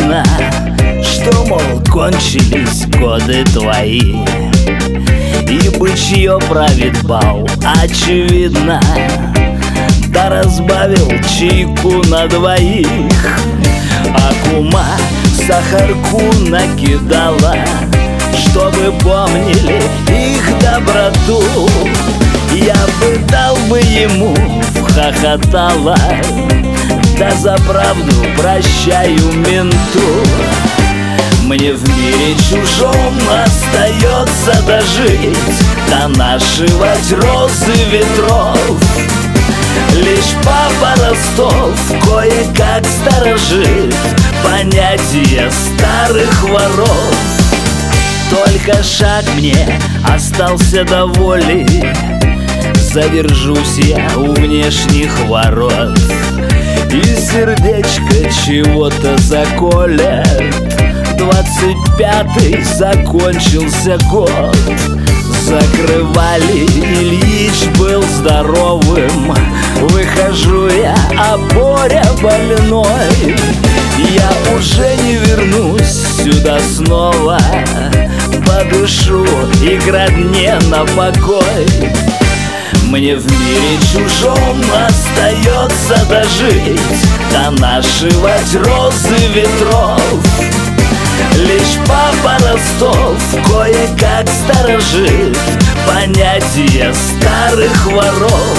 видно, что, мол, кончились годы твои, и бычье правит бал, очевидно. Да разбавил чайку на двоих, а кума сахарку накидала, чтобы помнили их доброту. Я бы дал бы ему, вхохотала, да за правду прощаю менту. Мне в мире чужом остается дожить, донашивать розы ветров. Лишь папа Ростов кое-как сторожит понятие старых воров. Только шаг мне остался до воли, задержусь я у внешних ворот, и сердечко чего-то заколет. 25-й закончился год, закрывали, Ильич был здоровым. Выхожу я, а Боря больной. Я уже не вернусь сюда снова, подышу и к родне на покой. Мне в мире чужом остается дожить, донашивать розы ветров. Лишь папа Ростов кое-как сторожит понятие старых воров.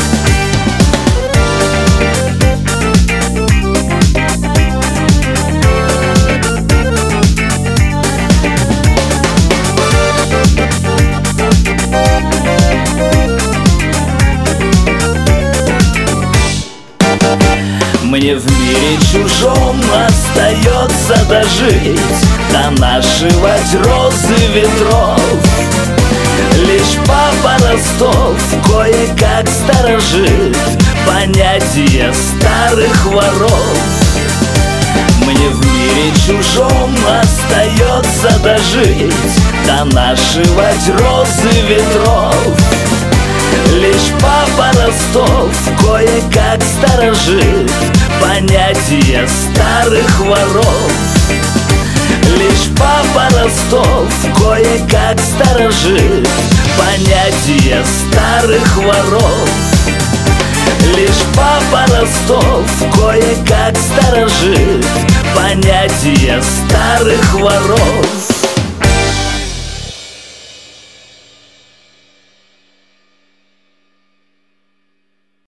Мне в мире чужом остается дожить, донашивать розы ветров. Лишь папа Ростов кое-как сторожит понятие старых воров. Мне в мире чужом остается дожить, донашивать розы ветров. Лишь папа Ростов кое-как сторожит понятие старых воров. Лишь папа Ростов кое-как сторожит понятие старых воров. Лишь папа Ростов кое-как сторожит понятие старых воров.